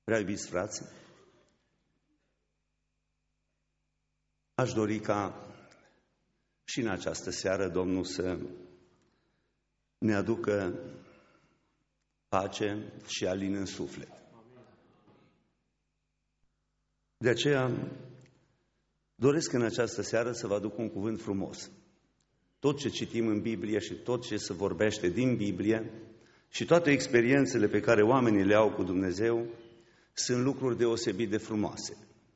Prea iubiți frați, aș dori ca și în această seară Domnul să ne aducă pace și alin în suflet. De aceea doresc în această seară să vă aduc un cuvânt frumos. Tot ce citim în Biblie și tot ce se vorbește din Biblie și toate experiențele pe care oamenii le au cu Dumnezeu sunt lucruri deosebit de frumoase.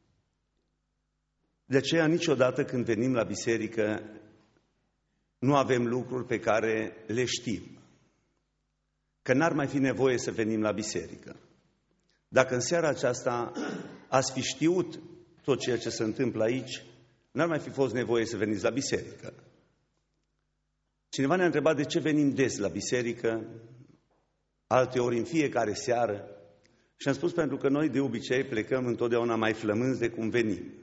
De aceea niciodată când venim la biserică nu avem lucruri pe care le știm. Că n-ar mai fi nevoie să venim la biserică. Dacă în seara aceasta ați fi știut tot ceea ce se întâmplă aici, n-ar mai fi fost nevoie să veniți la biserică. Cineva ne-a întrebat de ce venim des la biserică, alteori în fiecare seară, și am spus pentru că noi de obicei plecăm întotdeauna mai flămânzi de cum venim.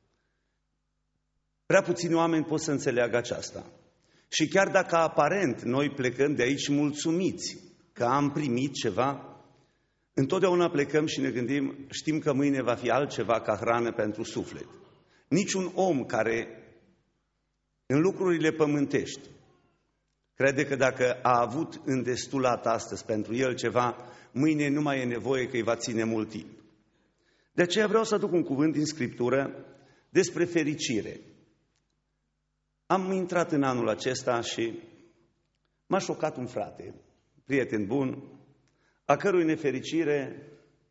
Prea puțini oameni pot să înțeleagă aceasta. Și chiar dacă aparent noi plecăm de aici mulțumiți că am primit ceva, întotdeauna plecăm și ne gândim, știm că mâine va fi altceva ca hrană pentru suflet. Niciun om care în lucrurile pământești crede că dacă a avut îndestulat astăzi pentru el ceva, mâine nu mai e nevoie că îi va ține mult timp. De aceea vreau să aduc un cuvânt din Scriptură despre fericire. Am intrat în anul acesta și m-a șocat un frate, prieten bun, a cărui nefericire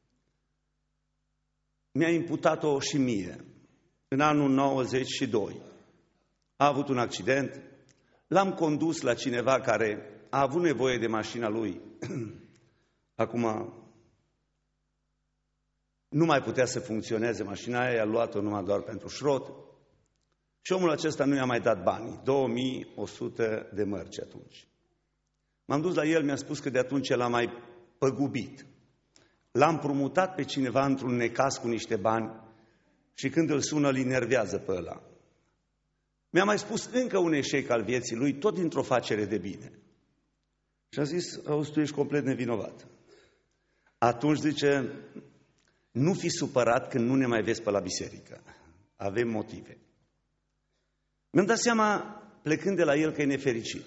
mi-a imputat-o și mie. În anul 92 a avut un accident, l-am condus la cineva care a avut nevoie de mașina lui. Acum nu mai putea să funcționeze mașina aia, i-a luat-o numai doar pentru șrot. Și omul acesta nu i-a mai dat banii, 2100 de mărci atunci. M-am dus la el, mi-a spus că de atunci l-a mai păgubit. L-a împrumutat pe cineva într-un necaz cu niște bani și când îl sună, îl enervează pe ăla. Mi-a mai spus încă un eșec al vieții lui, tot dintr-o facere de bine. Și a zis, auzi, tu ești complet nevinovat. Atunci zice, nu fi supărat când nu ne mai vezi pe la biserică. Avem motive. Mi-am dat seama, plecând de la el, că e nefericit.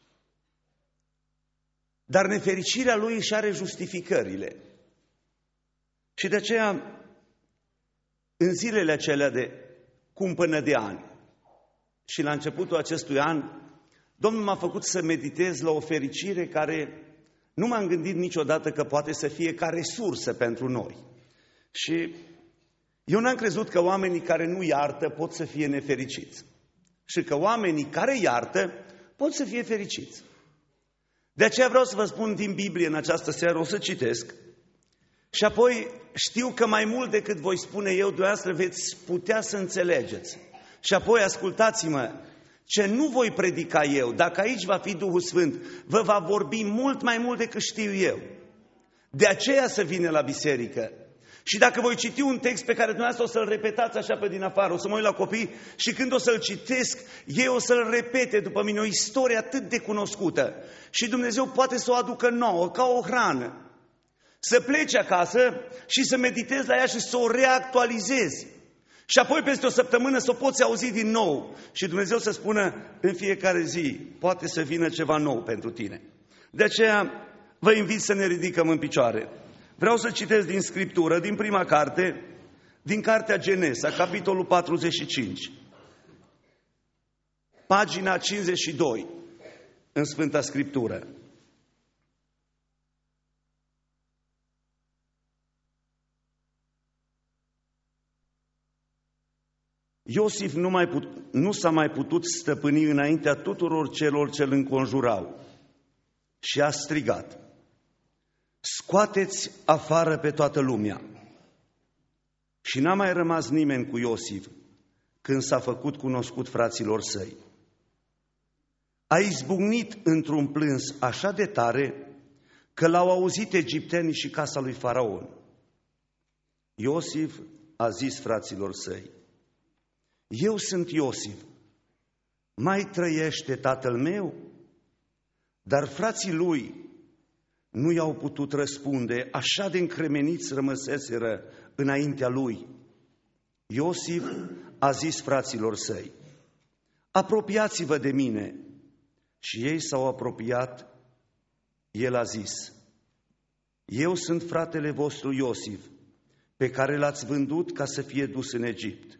Dar nefericirea lui își are justificările. Și de aceea, în zilele acelea de cumpănă de ani și la începutul acestui an, Domnul m-a făcut să meditez la o fericire care nu m-am gândit niciodată că poate să fie ca resursă pentru noi. Și eu n-am crezut că oamenii care nu iartă pot să fie nefericiți. Și că oamenii care iartă pot să fie fericiți. De aceea vreau să vă spun din Biblie în această seară, o să citesc, și apoi știu că mai mult decât voi spune eu, dumneavoastră veți putea să înțelegeți. Și apoi ascultați-mă, ce nu voi predica eu, dacă aici va fi Duhul Sfânt, vă va vorbi mult mai mult decât știu eu. De aceea să vină la biserică. Și dacă voi citi un text pe care dumneavoastră o să-l repetați așa pe din afară, o să mă uit la copii și când o să-l citesc, ei o să-l repete după mine, o istorie atât de cunoscută. Și Dumnezeu poate să o aducă nouă, ca o hrană. Să pleci acasă și să meditezi la ea și să o reactualizezi. Și apoi peste o săptămână să o poți auzi din nou. Și Dumnezeu să spună în fiecare zi, poate să vină ceva nou pentru tine. De aceea vă invit să ne ridicăm în picioare. Vreau să citesc din Scriptură, din prima carte, din cartea Genesa, capitolul 45, pagina 52, în Sfânta Scriptură. Iosif nu s-a mai putut stăpâni înaintea tuturor celor ce îl înconjurau și a strigat, scoateți afară pe toată lumea. Și n-a mai rămas nimeni cu Iosif când s-a făcut cunoscut fraților săi. A izbucnit într-un plâns așa de tare că l-au auzit egiptenii și casa lui Faraon. Iosif a zis fraților săi, eu sunt Iosif, mai trăiește tatăl meu? Dar frații lui nu i-au putut răspunde, așa de încremeniți rămăseseră înaintea lui. Iosif a zis fraților săi: apropiați-vă de mine. Și ei s-au apropiat. El a zis: eu sunt fratele vostru Iosif, pe care l-ați vândut ca să fie dus în Egipt.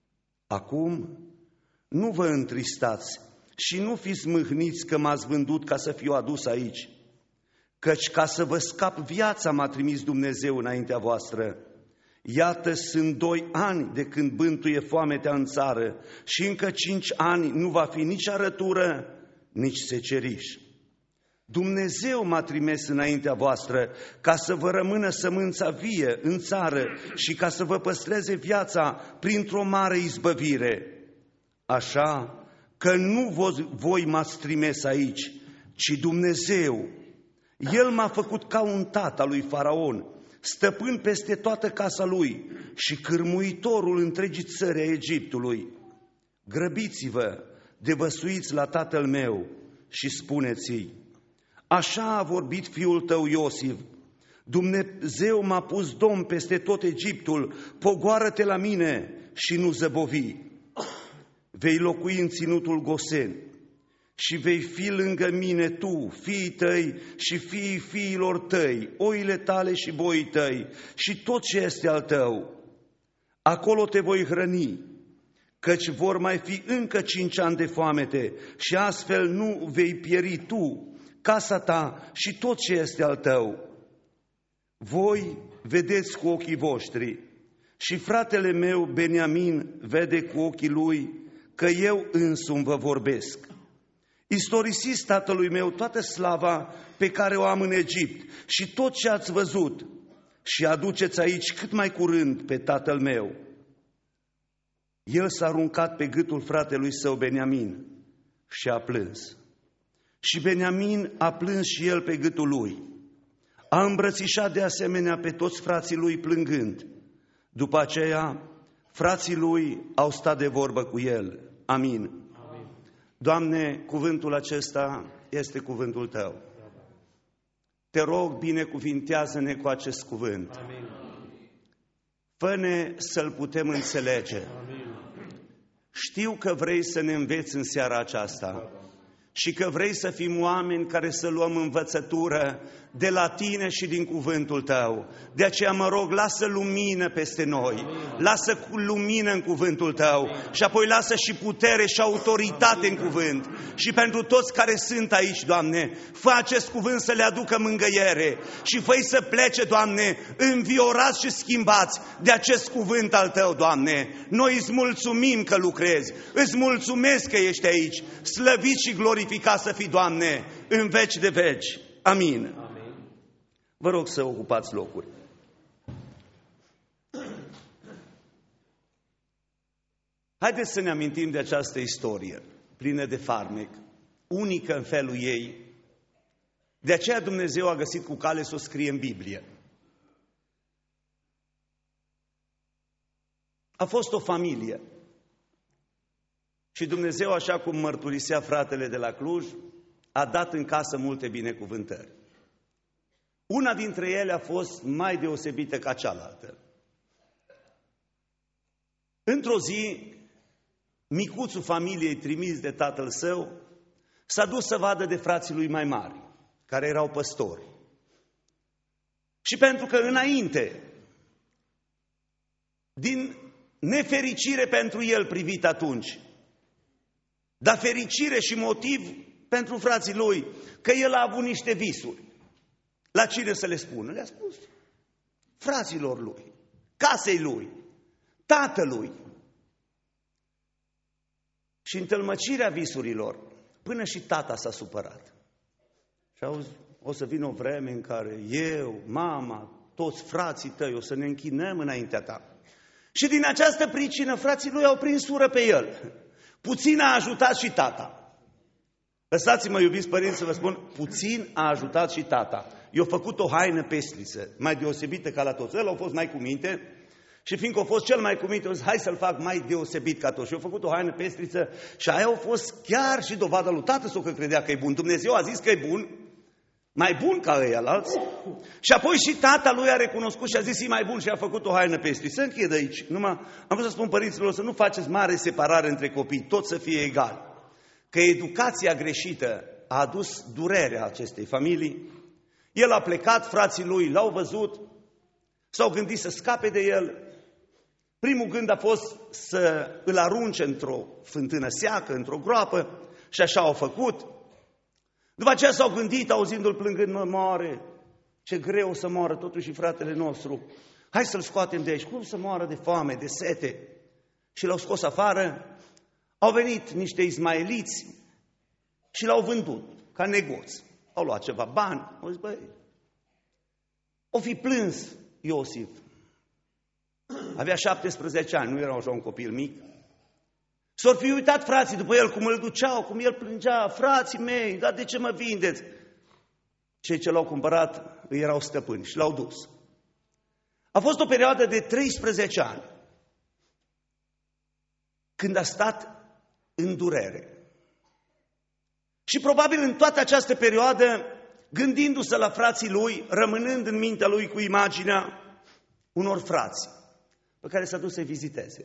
Acum nu vă întristați și nu fiți mâhniți că m-ați vândut ca să fiu adus aici, căci ca să vă scap viața m-a trimis Dumnezeu înaintea voastră. Iată, sunt 2 ani de când bântuie foametea în țară și încă 5 ani nu va fi nici arătură, nici seceriș. Dumnezeu m-a trimis înaintea voastră ca să vă rămână sămânța vie în țară și ca să vă păstreze viața printr-o mare izbăvire. Așa că nu voi m-ați trimis aici, ci Dumnezeu. El m-a făcut ca un tată al lui Faraon, stăpân peste toată casa lui și cârmuitorul întregii țări a Egiptului. Grăbiți-vă, devăsuiți la tatăl meu și spuneți-i: așa a vorbit fiul tău Iosif, Dumnezeu m-a pus domn peste tot Egiptul, pogoară-te la mine și nu zăbovi. Vei locui în ținutul Gosen și vei fi lângă mine tu, fiii tăi și fiii fiilor tăi, oile tale și boii tăi și tot ce este al tău. Acolo te voi hrăni, căci vor mai fi încă 5 ani de foamete și astfel nu vei pieri tu, casa ta și tot ce este al tău. Voi vedeți cu ochii voștri și fratele meu Beniamin vede cu ochii lui că eu însumi vă vorbesc. Istorisiți tatălui meu toată slava pe care o am în Egipt și tot ce ați văzut și aduceți aici cât mai curând pe tatăl meu. El s-a aruncat pe gâtul fratelui său Beniamin și a plâns. Și Beniamin a plâns și el pe gâtul lui. A îmbrățișat de asemenea pe toți frații lui plângând. După aceea, frații lui au stat de vorbă cu el. Amin. Amin. Doamne, cuvântul acesta este cuvântul Tău. Te rog, binecuvintează-ne cu acest cuvânt. Amin. Fă-ne să-l putem înțelege. Amin. Știu că vrei să ne înveți în seara aceasta și că vrei să fim oameni care să luăm învățătură de la Tine și din cuvântul Tău. De aceea mă rog, lasă lumină peste noi, lasă lumină în cuvântul Tău și apoi lasă și putere și autoritate în cuvânt. Și pentru toți care sunt aici, Doamne, fă acest cuvânt să le aducă mângâiere și fă-i să plece, Doamne, înviorați și schimbați de acest cuvânt al Tău, Doamne. Noi îți mulțumim că lucrezi, îți mulțumesc că ești aici, slăvit și glorificat să fii, Doamne, în veci de veci. Amin. Amin. Vă rog să ocupați locuri. Haideți să ne amintim de această istorie plină de farmec, unică în felul ei. De aceea Dumnezeu a găsit cu cale să o scrie în Biblie. A fost o familie. Și Dumnezeu, așa cum mărturisea fratele de la Cluj, a dat în casă multe binecuvântări. Una dintre ele a fost mai deosebită ca cealaltă. Într-o zi, micuțul familiei trimis de tatăl său s-a dus să vadă de frații lui mai mari, care erau păstori. Și pentru că înainte, din nefericire pentru el privit atunci, dar fericire și motiv pentru frații lui, că el a avut niște visuri. La cine să le spună? Le-a spus fraților lui, casei lui, tatălui. Și în tălmăcirea visurilor, până și tata s-a supărat. Și auzi, o să vină o vreme în care eu, mama, toți frații tăi o să ne închinăm înaintea ta. Și din această pricină frații lui au prins ură pe el. Puțin a ajutat și tata. Lăsați-mă, iubiți părinți, să vă spun, puțin a ajutat și tata. I-a făcut o haină pestriță, mai deosebită ca la toți. El a fost mai cu minte și fiindcă a fost cel mai cu minte, a zis, hai să-l fac mai deosebit ca toți. Și a făcut o haină pestriță și aia a fost chiar și dovada lui tată sau că credea că e bun. Dumnezeu a zis că e bun mai bun ca ăialalți. Și apoi și tata lui a recunoscut și a zis, e mai bun și a făcut o haină pe Iisus. Să închid aici. Am vrut să spun părinților să nu faceți mare separare între copii, toți să fie egali. Că educația greșită a adus durerea acestei familii. El a plecat, frații lui l-au văzut, s-au gândit să scape de el. Primul gând a fost să îl arunce într-o fântână seacă, într-o groapă, și așa au făcut. După aceea s-au gândit, auzindu-l plângând, mă, moare, ce greu să moară totuși fratele nostru. Hai să-l scoatem de aici, cum să moară de foame, de sete? Și l-au scos afară, au venit niște ismaeliți și l-au vândut ca negoț. Au luat ceva bani, au zis, băi, o fi plâns Iosif. Avea 17 ani, nu era așa un copil mic. S-or fi uitat frații după el, cum îl duceau, cum el plângea, frații mei, dar de ce mă vindeți? Cei ce l-au cumpărat îi erau stăpâni și l-au dus. A fost o perioadă de 13 ani când a stat în durere. Și probabil în toată această perioadă, gândindu-se la frații lui, rămânând în mintea lui cu imaginea unor frați pe care s-a dus să-i viziteze.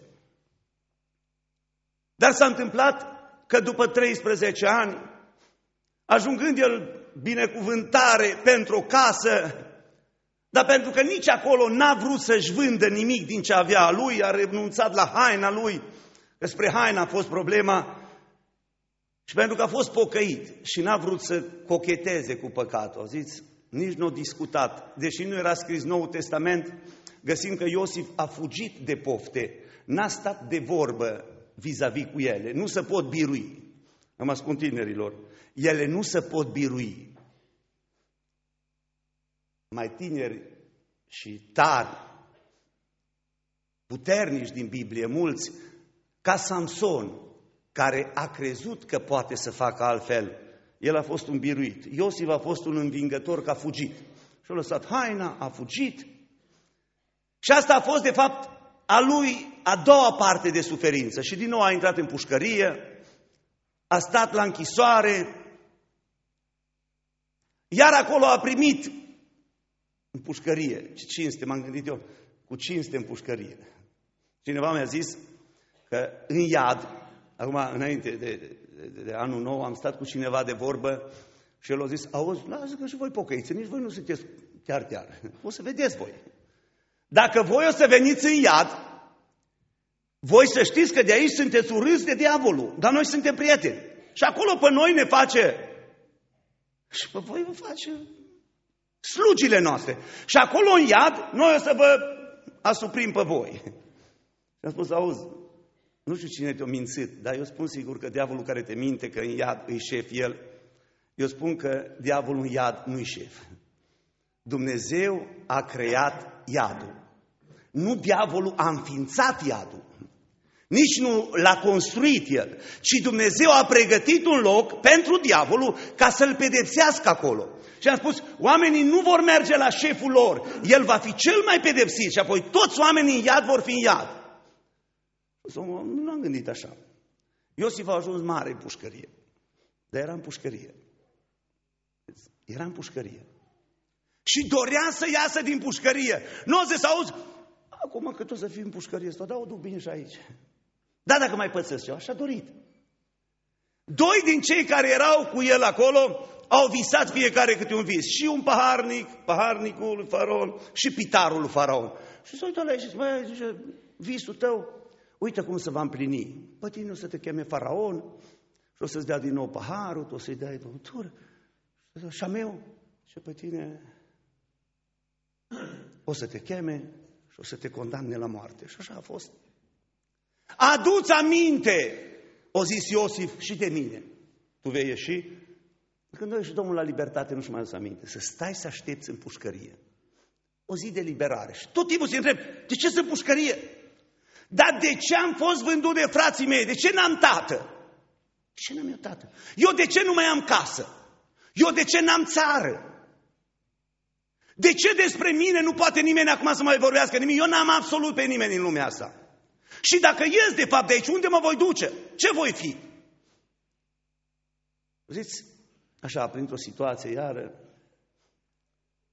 Dar s-a întâmplat că după 13 ani, ajungând el binecuvântare pentru o casă, dar pentru că nici acolo n-a vrut să-și vândă nimic din ce avea a lui, a renunțat la haina lui, că spre haina a fost problema, și pentru că a fost pocăit și n-a vrut să cocheteze cu păcatul, auziți? Nici nu a discutat. Deși nu era scris Noul Testament, găsim că Iosif a fugit de pofte, n-a stat de vorbă vis-a-vis cu ele, nu se pot birui. Am spun tinerilor, ele nu se pot birui. Mai tineri și tari, puternici din Biblie, mulți, ca Samson, care a crezut că poate să facă altfel, el a fost un biruit. Iosif a fost un învingător că a fugit. Și-a lăsat haina, a fugit. Și asta a fost, de fapt, a lui a doua parte de suferință. Și din nou a intrat în pușcărie, a stat la închisoare, iar acolo a primit în pușcărie. Ce cinste, m-am gândit eu, cu cinste în pușcărie. Cineva mi-a zis că în iad, acum înainte de anul nou, am stat cu cineva de vorbă și el a zis, auzi, lasă că și voi pocăiți, nici voi nu sunteți chiar. O să vedeți voi. Dacă voi o să veniți în iad, voi să știți că de aici sunteți urâți de diavolul, dar noi suntem prieteni. Și acolo pe noi ne face, și pe voi vă face slugile noastre. Și acolo în iad, noi o să vă asuprim pe voi. Și am spus, auzi, nu știu cine te-a mințit, dar eu spun sigur că diavolul care te minte că în iad îi șef el, eu spun că diavolul în iad nu-i șef. Dumnezeu a creat iadul. Nu diavolul a înființat iadul. Nici nu l-a construit el, ci Dumnezeu a pregătit un loc pentru diavolul ca să-l pedepsească acolo. Și am spus, oamenii nu vor merge la șeful lor, el va fi cel mai pedepsit și apoi toți oamenii în iad vor fi în iad. Nu am gândit așa. Iosif a ajuns mare în pușcărie, dar era în pușcărie. Era în pușcărie. Și dorea să iasă din pușcărie. Nu o să auzi, acum că tu să fii în pușcărie, da, o duc bine și aici. Da, dacă mai pățesc ceva, și-a dorit. Doi din cei care erau cu el acolo au visat fiecare câte un vis. Și un paharnicul lui Faraon și pitarul lui Faraon. Și s-a uitat la ei și zice, visul tău, uite cum se va împlini. Pe tine o să te cheme Faraon și o să-ți dea din nou paharul, o să-i dai băutură. Și a meu, și pe tine o să te cheme și o să te condamne la moarte. Și așa a fost. Adu-ți aminte, o zis Iosif, și de mine. Tu vei ieși? Când a ieșit Domnul la libertate, nu-și mai adus aminte. Să stai să aștepți în pușcărie. O zi de liberare. Și tot timpul se întreb, de ce sunt în pușcărie? Dar de ce am fost vândut de frații mei? De ce n-am tată? De ce n-am eu tată? Eu de ce nu mai am casă? Eu de ce n-am țară? De ce despre mine nu poate nimeni acum să mai vorbească nimic? Eu n-am absolut pe nimeni în lumea asta. Și dacă ies de fapt de aici, unde mă voi duce? Ce voi fi? Ziți, așa, printr-o situație iară,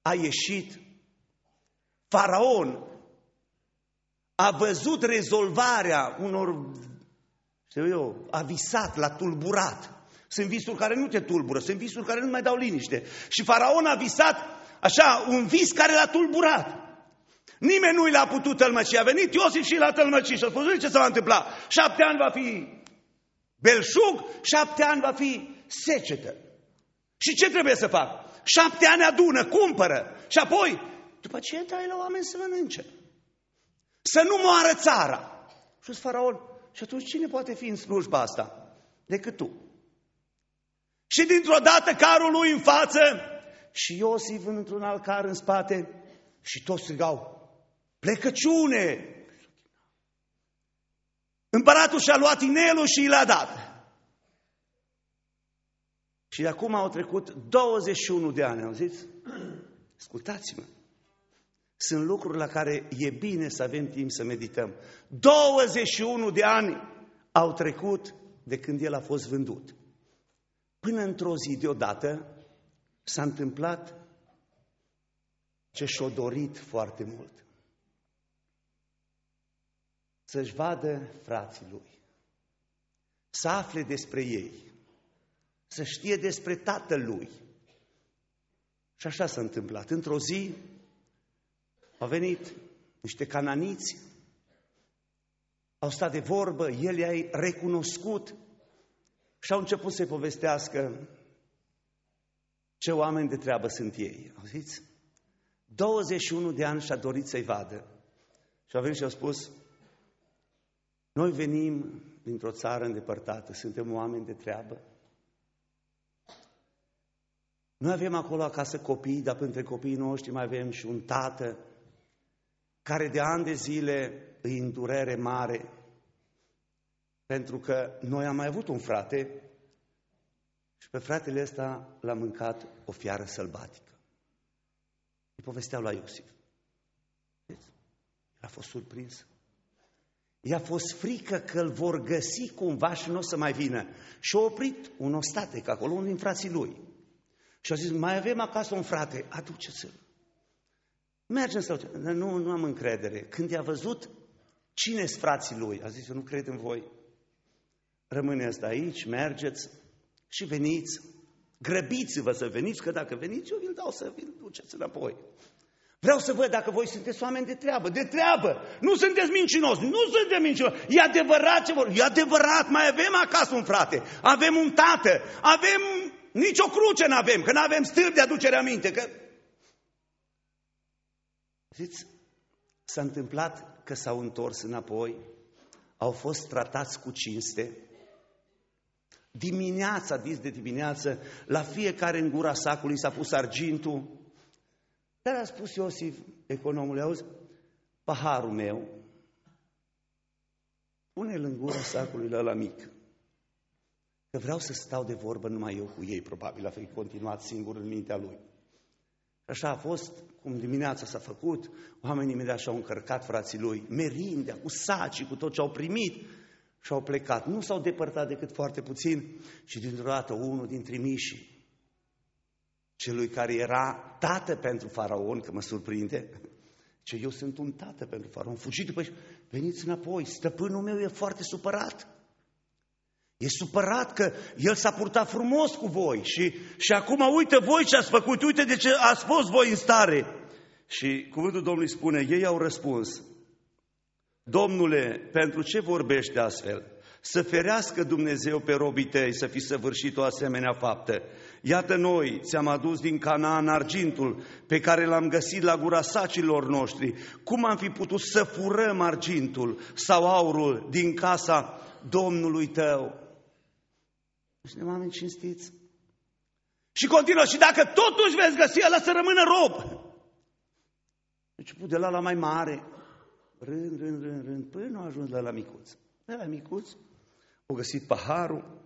a ieșit, Faraon a văzut rezolvarea unor, știu eu, a visat, l-a tulburat. Sunt visuri care nu te tulbură, sunt visuri care nu mai dau liniște. Și Faraon a visat așa un vis care l-a tulburat. Nimeni nu l-a putut tălmăci. A venit Iosif și l-a tălmăcit și a spus, ce se va întâmpla? 7 ani va fi belșug, 7 ani va fi secetă. Și ce trebuie să fac? 7 ani adună, cumpără și apoi, după ce dai la oameni să mănânce. Să nu moară țara. Și Faraon, și atunci cine poate fi în slujba asta? Decât tu. Și dintr-o dată carul lui în față și Iosif într-un alt car în spate și toți strigau, plecăciune! Împăratul și-a luat inelul și l-a dat. Și de acum au trecut 21 de ani, auziți? Ascultați-mă. Sunt lucruri la care e bine să avem timp să medităm. 21 de ani au trecut de când el a fost vândut. Până într-o zi deodată s-a întâmplat ce și-o dorit foarte mult. Să-și vadă frații lui, să afle despre ei, să știe despre tatăl lui. Și așa s-a întâmplat. Într-o zi au venit niște cananiți, au stat de vorbă, el i-a recunoscut și au început să-i povestească ce oameni de treabă sunt ei. Auziți? 21 de ani și-a dorit să-i vadă. Și au venit și au spus, noi venim dintr-o țară îndepărtată, suntem oameni de treabă. Noi avem acolo acasă copii, dar între copiii noștri mai avem și un tată care de ani de zile îi în durere mare, pentru că noi am mai avut un frate și pe fratele ăsta l-a mâncat o fiară sălbatică. Îi povesteau la Iosif. A fost surprins. I-a fost frică că îl vor găsi cumva și nu o să mai vină. Și a oprit un ostatec acolo, unul din frații lui. Și a zis, mai avem acasă un frate, aduceți-l. Mergem să-l... Nu am încredere. Când i-a văzut cine-s frații lui, a zis, eu nu cred în voi. Rămâneți aici, mergeți și veniți. Grăbiți-vă să veniți, că dacă veniți, eu vi-l dau să vi-l duceți înapoi. Vreau să văd dacă voi sunteți oameni de treabă. De treabă! Nu sunteți mincinoși! Nu suntem mincinoși! E adevărat ce vor... E adevărat! Mai avem acasă un frate! Avem un tată! Avem... Nici o cruce n-avem! Că n-avem stâlp de aducere aminte! Că... Ziți, s-a întâmplat că s-au întors înapoi, au fost tratați cu cinste. Dimineața, dis de dimineață, la fiecare în gura sacului s-a pus argintul. Dar a spus Iosif, economul, auzi, paharul meu, pune-l în gura sacului ăla mic. Că vreau să stau de vorbă numai eu cu ei, probabil, a fi continuat singur în mintea lui. Așa a fost, cum dimineața s-a făcut, oamenii imediat și-au încărcat frații lui, merindea, cu sacii, cu tot ce au primit și au plecat. Nu s-au depărtat decât foarte puțin și dintr-o dată unul din trimișii, celui care era tată pentru Faraon, că mă surprinde, ce eu sunt un tată pentru Faraon, fugit după și veniți înapoi, stăpânul meu e foarte supărat. E supărat că el s-a purtat frumos cu voi și acum uite voi ce ați făcut, uite de ce ați fost voi în stare. Și cuvântul Domnului spune, ei au răspuns, Domnule, pentru ce vorbește astfel? Să ferească Dumnezeu pe robii tăi să fi săvârșit o asemenea faptă. Iată noi ți-am adus din Canaan argintul pe care l-am găsit la gura sacilor noștri. Cum am fi putut să furăm argintul sau aurul din casa Domnului tău? Suntem oameni cinstiți. Și continuă, și dacă totuși veți găsi, ăla să rămână rob. Deci de la mai mare, rând, până a ajuns la micuț. La micuț, au găsit paharul,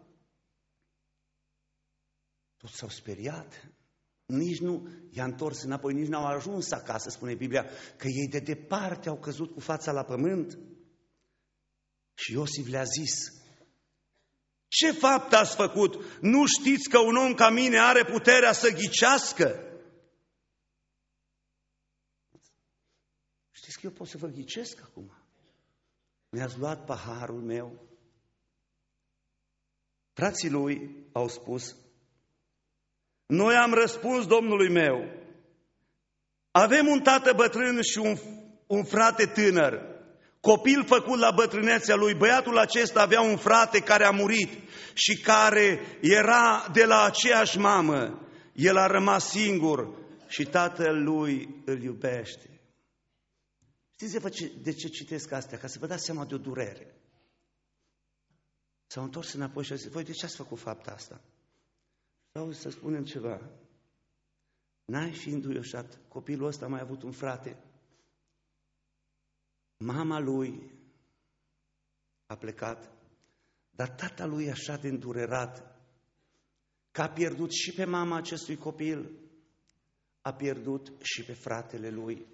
toți s-au speriat, nici nu i-a întors înapoi, nici n-au ajuns acasă, spune Biblia, că ei de departe au căzut cu fața la pământ. Și Iosif le-a zis, ce fapt ați făcut? Nu știți că un om ca mine are puterea să ghicească? că eu pot să vă ghicesc acum? Mi-ați luat paharul meu? Frații lui au spus, noi am răspuns Domnului meu, avem un tată bătrân și un frate tânăr, copil făcut la bătrânețea lui. Băiatul acesta avea un frate care a murit și care era de la aceeași mamă. El a rămas singur și tatăl lui îl iubește. Știți de ce citesc astea? Ca să vă dați seama de o durere. S-au întors înapoi și au zis, voi de ce ați făcut fapta asta? Sau să spunem ceva. N-ai fi înduioșat, copilul ăsta a mai avut un frate. Mama lui a plecat, dar tata lui e așa de îndurerat că a pierdut și pe mama acestui copil, a pierdut și pe fratele lui.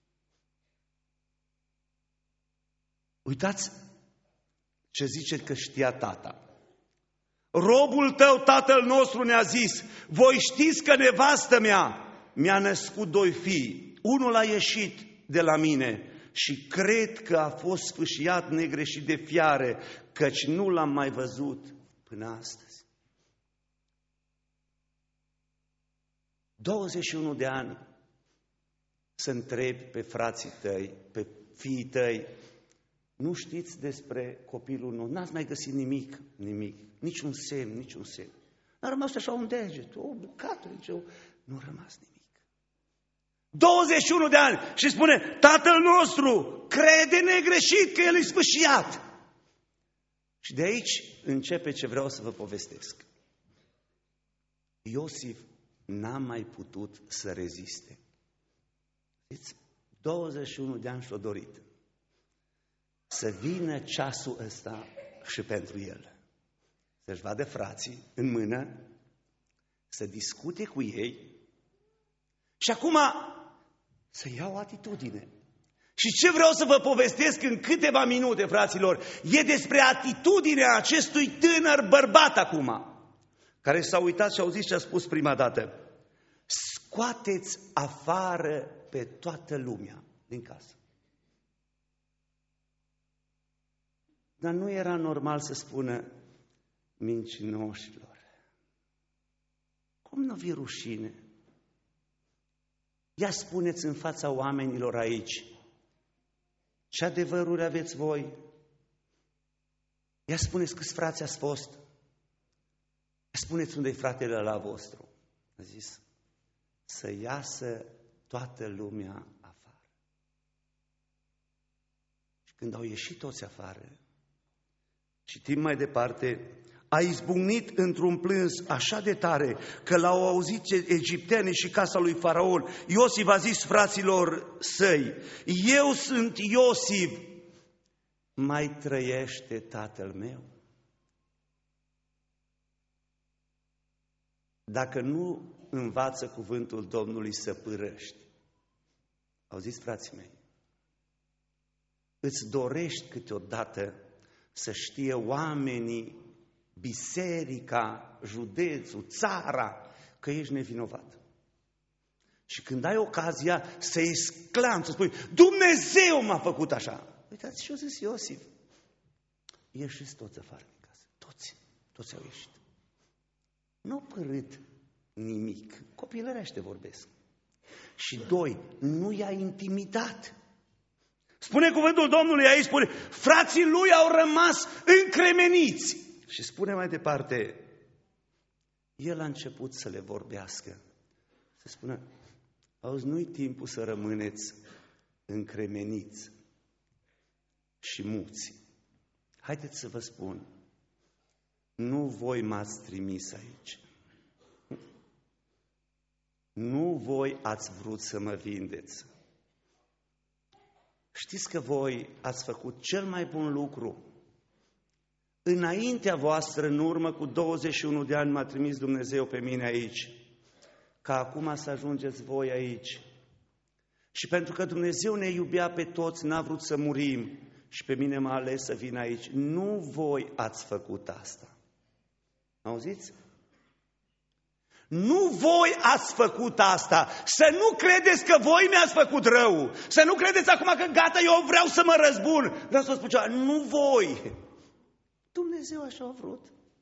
Uitați ce zice că știa tata. Robul tău, tatăl nostru, ne-a zis, voi știți că nevastă mea mi-a născut 2 fii. Unul a ieșit de la mine și cred că a fost sfâșiat negreșit de fiare, căci nu l-am mai văzut până astăzi. 21 de ani să întrebi pe frații tăi, pe fiii tăi, nu știți despre copilul nostru, n-ați mai găsit nimic, niciun semn. N-a rămas așa un deget, o bucată, nu a rămas nimic. 21 de ani și spune, tatăl nostru crede negreșit că el e sfâșiat. Și de aici începe ce vreau să vă povestesc. Iosif n-a mai putut să reziste. Știți? 21 de ani și-o dorit să vină ceasul ăsta și pentru el. Să-și vadă frații în mână, să discute cu ei și acum să iau atitudine. Și ce vreau să vă povestesc în câteva minute, fraților, e despre atitudinea acestui tânăr bărbat acum, care s-a uitat și a auzit ce a spus prima dată. Scoateți afară pe toată lumea din casă. Dar nu era normal să spună mincinoșilor. Cum nu vi rușine? Ia spuneți în fața oamenilor aici, ce adevăruri aveți voi? Ia spuneți câți frați ați fost? Ia spuneți unde-i fratele la vostru. A zis, să iasă toată lumea afară. Și când au ieșit toți afară, citim mai departe, a izbucnit într-un plâns așa de tare că l-au auzit egiptenii și casa lui Faraon. Iosif a zis fraților săi, eu sunt Iosif, mai trăiește tatăl meu? Dacă nu învață cuvântul Domnului să pârăști, auziți, frații mei, îți dorești câteodată să știe oamenii, biserica, județul, țara, că ești nevinovat. Și când ai ocazia să exclami, să spui, Dumnezeu m-a făcut așa. Uitați, și eu zis Iosif, ieșiți toți afară din casă. Toți au ieșit. Nu au părât nimic. Copilărește vorbesc. Și 2, nu i-a intimidat. Spune cuvântul Domnului aici, spune, frații lui au rămas încremeniți. Și spune mai departe, el a început să le vorbească. Să spună, auzi, nu-i timpul să rămâneți încremeniți și muți. Haideți să vă spun, nu voi m-ați trimis aici. Nu voi ați vrut să mă vindeți. Știți că voi ați făcut cel mai bun lucru. Înaintea voastră, în urmă cu 21 de ani, m-a trimis Dumnezeu pe mine aici, ca acum să ajungeți voi aici. Și pentru că Dumnezeu ne iubea pe toți, n-a vrut să murim și pe mine m-a ales să vin aici. Nu voi ați făcut asta. Auziți? Nu voi ați făcut asta, să nu credeți că voi mi-ați făcut rău, să nu credeți acum că gata, eu vreau să mă răzbun. Vreau să vă spun ceva, nu voi. Dumnezeu așa a vrut.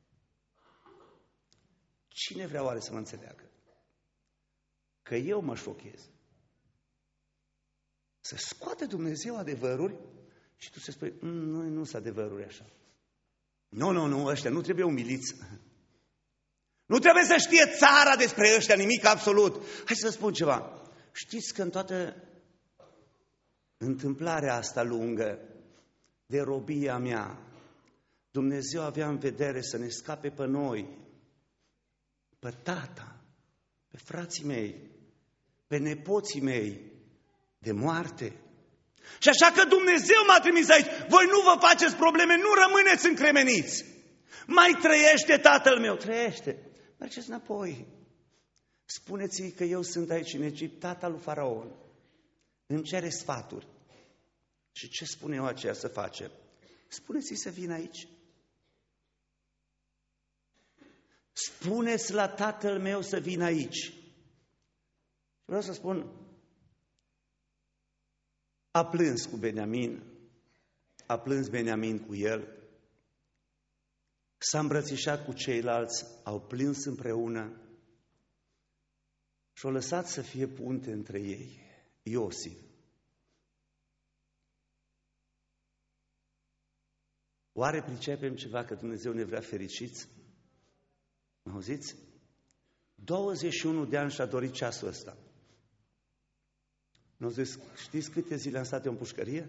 Cine vrea oare să mă înțeleagă? Că eu mă șochez. Să scoate Dumnezeu adevăruri și tu să spui, nu sunt adevăruri așa. Nu, ăștia nu trebuie umiliți. Nu trebuie să știe țara despre ăștia, nimic absolut. Hai să vă spun ceva. Știți că în toată întâmplarea asta lungă de robia mea, Dumnezeu avea în vedere să ne scape pe noi, pe tata, pe frații mei, pe nepoții mei, de moarte. Și așa că Dumnezeu m-a trimis aici. Voi nu vă faceți probleme, nu rămâneți încremeniți. Mai trăiește tatăl meu, trăiește. Mergeți înapoi. Spuneți-i că eu sunt aici în Egipt, tata lui Faraon. Îmi cere sfaturi. Și ce spune eu aceea să face? Spuneți-i să vină aici. Spuneți la tatăl meu să vină aici. Vreau să spun, a plâns cu Beniamin, a plâns Beniamin cu el, s-a îmbrățișat cu ceilalți, au plâns împreună și au lăsat să fie punte între ei, Iosif. Oare pricepem ceva că Dumnezeu ne vrea fericiți? Auziți? 21 de ani și-a dorit ceasul ăsta. Nu zis, știți câte zile am stat eu în pușcărie?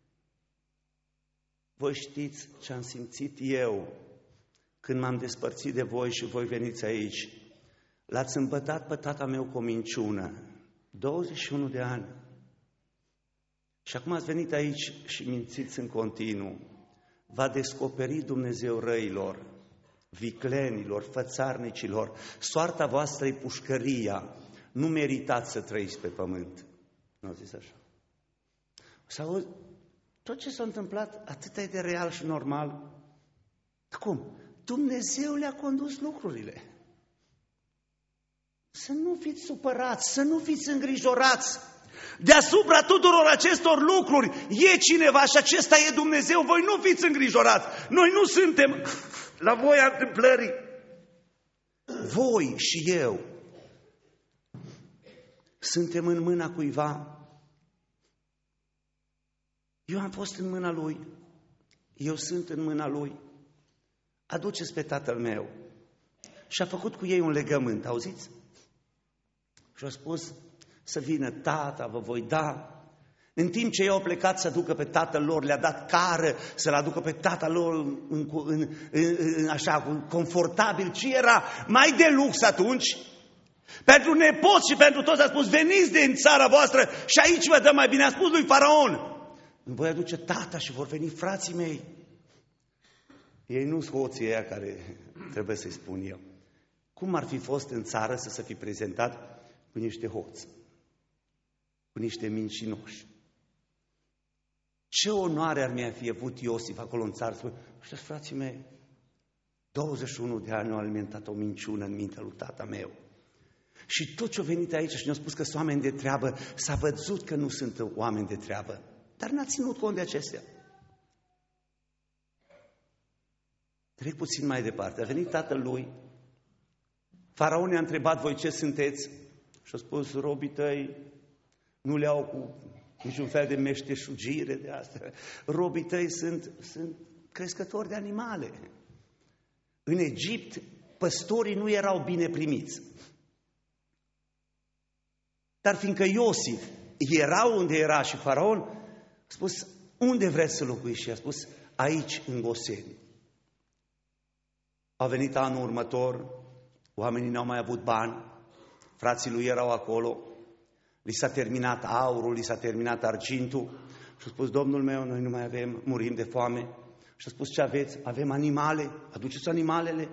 Voi știți ce am simțit eu când m-am despărțit de voi și voi veniți aici. L-ați îmbătat pe tata meu cu o minciună. 21 de ani. Și acum ați venit aici și mințiți în continuu. Va descoperi Dumnezeu răilor, viclenilor, fățarnicilor. Soarta voastră e pușcăria. Nu meritați să trăiți pe pământ. Nu au zis așa. Sau tot ce s-a întâmplat atât e de real și normal. Cum? Dumnezeu le-a condus lucrurile. Să nu fiți supărați, să nu fiți îngrijorați. Deasupra tuturor acestor lucruri e cineva și acesta e Dumnezeu. Voi nu fiți îngrijorați. Noi nu suntem la voia întâmplării. Voi și eu suntem în mâna cuiva. Eu am fost în mâna lui. Eu sunt în mâna lui. Aduceți pe tatăl meu. Și a făcut cu ei un legământ, auziți? Și a spus să vină tata, vă voi da. În timp ce ei au plecat să ducă pe tatăl lor, le-a dat cară să-l aducă pe tatăl lor așa, confortabil. Ce era mai de lux atunci? Pentru nepoți și pentru toți a spus, veniți din țara voastră și aici vă dă mai bine. A spus lui Faraon, îmi voi aduce tata și vor veni frații mei. Ei nu-s hoții ăia care trebuie să-i spun eu. Cum ar fi fost în țară să se fi prezentat cu niște hoți, cu niște mincinoși? Ce onoare ar mi-a fi avut Iosif acolo în țară? Spune, ăștia frații mei, 21 de ani au alimentat o minciună în mintea lui tata meu. Și tot ce-au venit aici și ne-au spus că sunt oameni de treabă, s-a văzut că nu sunt oameni de treabă. Dar n-a ținut cont de acestea. Trec puțin mai departe. A venit tatăl lui. Faraon ne-a întrebat, voi ce sunteți? Și a spus, robii tăi nu le au cu niciun fel de meșteșugire de astea. Robii tăi sunt crescători de animale. În Egipt, păstorii nu erau bine primiți. Dar fiindcă Iosif era unde era și Faraon, a spus, unde vreți să locuiți? Și a spus, aici, în Goseni. A venit anul următor, oamenii n-au mai avut bani, frații lui erau acolo, li s-a terminat aurul, li s-a terminat argintul și a spus, Domnul meu, noi nu mai avem, murim de foame. Și a spus, ce aveți? Avem animale, aduceți animalele.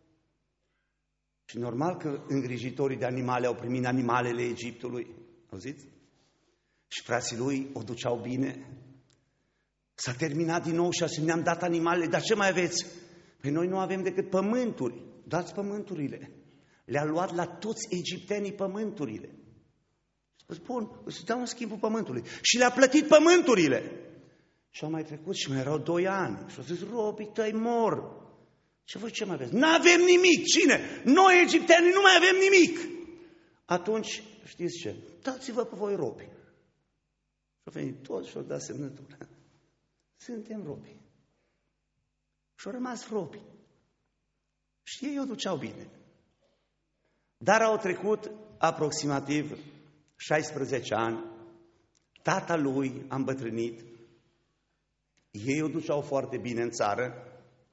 Și normal că îngrijitorii de animale au primit animalele Egiptului, auziți? Și frații lui o duceau bine. S-a terminat din nou și ne-am dat animalele, dar ce mai aveți? Păi noi nu avem decât pământuri, dați pământurile. Le-a luat la toți egiptenii pământurile. Spus, bun, îți dau în schimbul pământului. Și le-a plătit pământurile. Și au mai trecut și mai erau 2 ani. Și au zis, robii tăi mor. Și voi ce mai aveți? N-avem nimic. Cine? Noi egiptenii nu mai avem nimic. Atunci, știți ce? Dați-vă pe voi robi. Și au venit toți și au dat semnătură. Suntem robi. Și au rămas robi. Și ei o duceau bine. Dar au trecut aproximativ 16 ani. Tata lui a îmbătrânit. Ei o duceau foarte bine în țară.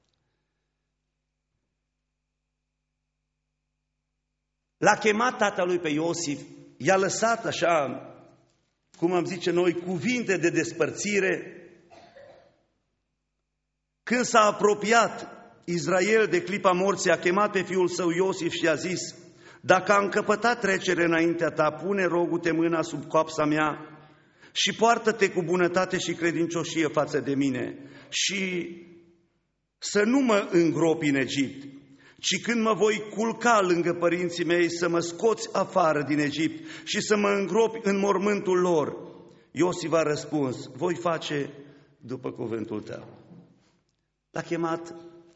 L-a chemat tatălui pe Iosif, i-a lăsat așa, cum am zice noi, cuvinte de despărțire. Când s-a apropiat Israel de clipa morții, a chemat pe fiul său Iosif și a zis, dacă a încăpătat trecere înaintea ta, pune rogute mâna sub coapsa mea și poartă-te cu bunătate și credincioșie față de mine și să nu mă îngropi în Egipt, ci când mă voi culca lângă părinții mei să mă scoți afară din Egipt și să mă îngropi în mormântul lor. Iosif a răspuns, voi face după cuvântul tău. L-a chemat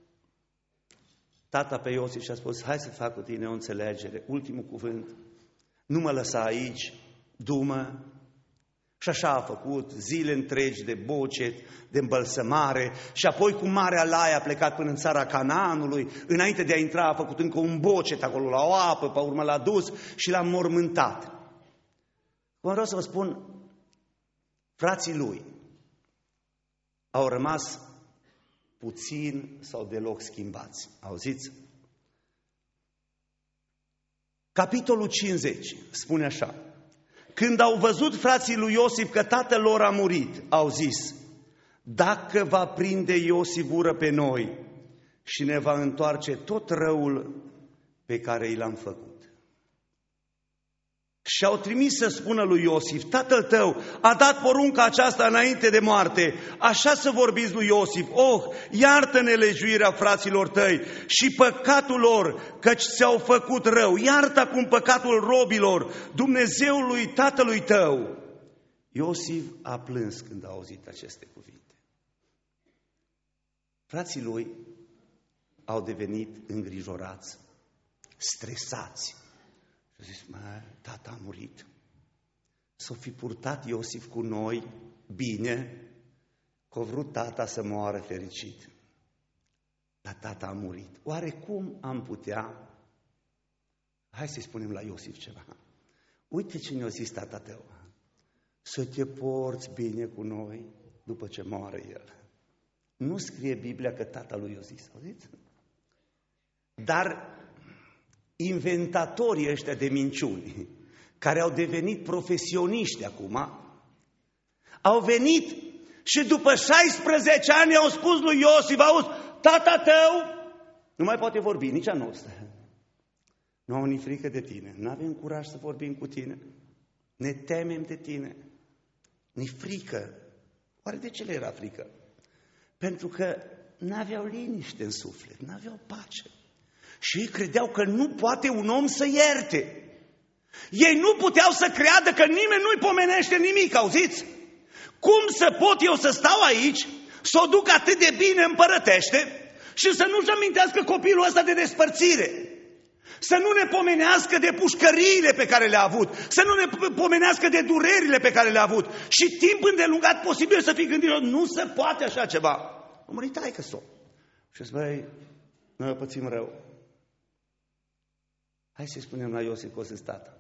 tata pe Iosif și a spus, hai să fac cu tine o înțelegere, ultimul cuvânt, nu mă lăsa aici, du-mă. Și așa a făcut, zile întregi de bocet, de îmbălsămare și apoi cu marea laie a plecat până în țara Canaanului. Înainte de a intra a făcut încă un bocet acolo la o apă, pe urmă l-a dus și l-a mormântat. Cum vreau să vă spun, frații lui au rămas puțin sau deloc schimbați. Auziți? Capitolul 50 spune așa. Când au văzut frații lui Iosif că tatăl lor a murit, au zis, dacă va prinde Iosif ură pe noi și ne va întoarce tot răul pe care i l-am făcut. Și au trimis să spună lui Iosif, tatăl tău a dat porunca aceasta înainte de moarte, așa să vorbiți lui Iosif, iartă nelegiuirea fraților tăi și păcatul lor, căci ți-au făcut rău, iartă acum păcatul robilor, Dumnezeului tatălui tău. Iosif a plâns când a auzit aceste cuvinte. Frații lui au devenit îngrijorați, stresați. Și a zis, tata a murit. S-o fi purtat Iosif cu noi bine, că a vrut tata să moară fericit. Dar tata a murit. Oare cum am putea? Hai să-i spunem la Iosif ceva. Uite ce ne-a zis tata tău. Să te porți bine cu noi după ce moare el. Nu scrie Biblia că tata lui i-a zis. Auziți? Dar inventatorii ăștia de minciuni, care au devenit profesioniști acum, au venit și după 16 ani au spus lui Iosif, auzi, tata tău nu mai poate vorbi, nici a noastră. Nu au ni frică de tine, nu avem curaj să vorbim cu tine, ne temem de tine, ne frică. Oare de ce le era frică? Pentru că n-aveau liniște în suflet, n-aveau pace. Și ei credeau că nu poate un om să ierte. Ei nu puteau să creadă că nimeni nu-i pomenește nimic, auziți? Cum să pot eu să stau aici, să o duc atât de bine împărătește și să nu-și amintească copilul ăsta de despărțire? Să nu ne pomenească de pușcăriile pe care le-a avut, să nu ne pomenească de durerile pe care le-a avut și timp îndelungat posibil să fii gândit, nu se poate așa ceva. A murit taică-s-o. Și zic, băi, noi pățim rău. Hai să-i spunem la Iosif că o să-ți tata.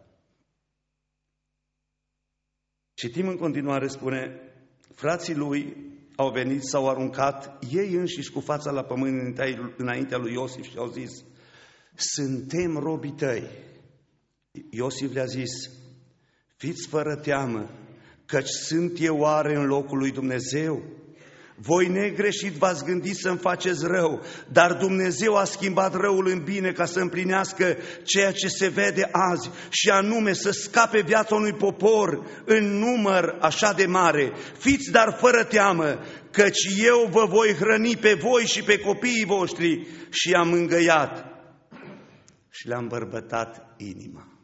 Citim în continuare, spune, frații lui au venit, s-au aruncat ei înșiși cu fața la pământ înaintea lui Iosif și au zis, suntem robii tăi. Iosif le-a zis, fiți fără teamă, căci sunt eu oare în locul lui Dumnezeu? Voi negreșit v-ați gândit să-mi faceți rău, dar Dumnezeu a schimbat răul în bine ca să împlinească ceea ce se vede azi și anume să scape viața unui popor în număr așa de mare. Fiți dar fără teamă, căci eu vă voi hrăni pe voi și pe copiii voștri. Și am îngăiat. și le-a îmbărbătat inima.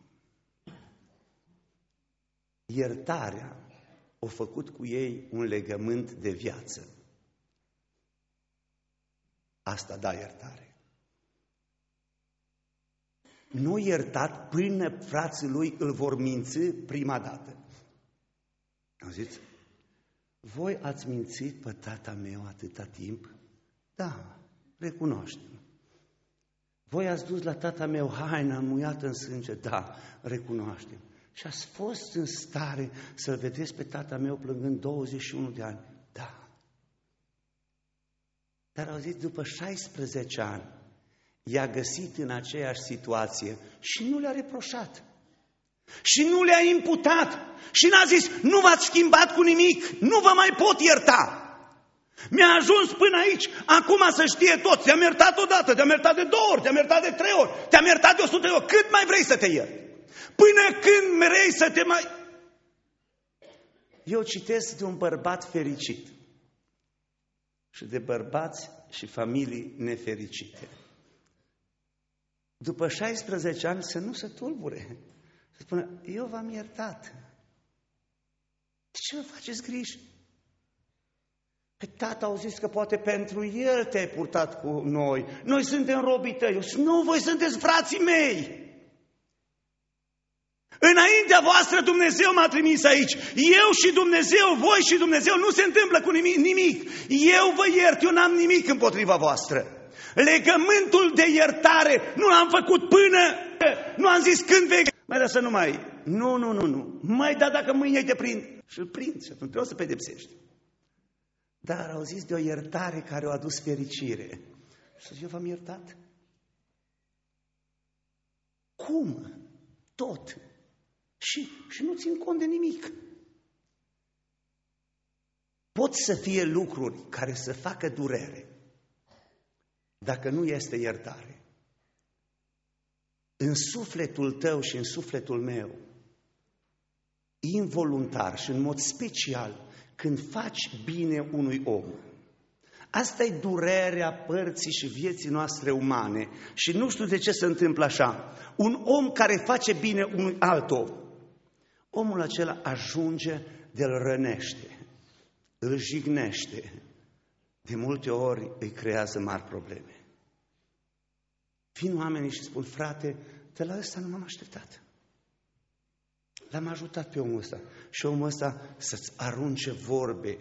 Iertarea a făcut cu ei un legământ de viață. Asta da iertare. Nu iertat până frații lui îl vor minți prima dată. Auziți? Voi ați mințit pe tata meu atâta timp? Da, recunoaștem. Voi ați dus la tata meu haina înmuiată în sânge? Da, recunoaștem. Și ați fost în stare să-l vedeți pe tata meu plângând 21 de ani? Da. Dar auziți, după 16 ani, i-a găsit în aceeași situație și nu le-a reproșat. Și nu le-a imputat. Și n-a zis, nu v-ați schimbat cu nimic, nu vă mai pot ierta. Mi-a ajuns până aici, acum să știe toți, te-am iertat odată, te-am iertat de 2 ori, te-am iertat de 3 ori, te-am iertat de 100 de ori, cât mai vrei să te iert? Până când vrei să te mai... Eu citesc de un bărbat fericit și de bărbați și familii nefericite. După 16 ani să nu se tulbure, să spună, eu v-am iertat. De ce vă faceți griji? Pe tata au zis că poate pentru el te-ai purtat cu noi. Noi suntem robii tăi. Nu, voi sunteți frații mei. Înaintea voastră Dumnezeu m-a trimis aici. Eu și Dumnezeu, voi și Dumnezeu, nu se întâmplă cu nimic. Eu vă iert, eu n-am nimic împotriva voastră. Legământul de iertare nu l-am făcut până, nu am zis când vei... Mai lasă nu mai... Nu. Mai da dacă mâine te prind. Și îl prind și atunci trebuie să pedepsești. Dar au zis de o iertare care o adus fericire. Și eu v-am iertat. Cum? Tot. Și nu țin cont de nimic. Pot să fie lucruri care să facă durere, dacă nu este iertare. În sufletul tău și în sufletul meu, involuntar și în mod special, când faci bine unui om, asta e durerea părții și vieții noastre umane. Și nu știu de ce se întâmplă așa. Un om care face bine unui alt om, omul acela ajunge de îl rănește, îl jignește. De multe ori îi creează mari probleme. Vin oamenii și spun, frate, de la ăsta nu m-am așteptat. L-am ajutat pe omul ăsta. Și omul ăsta să-ți arunce vorbe.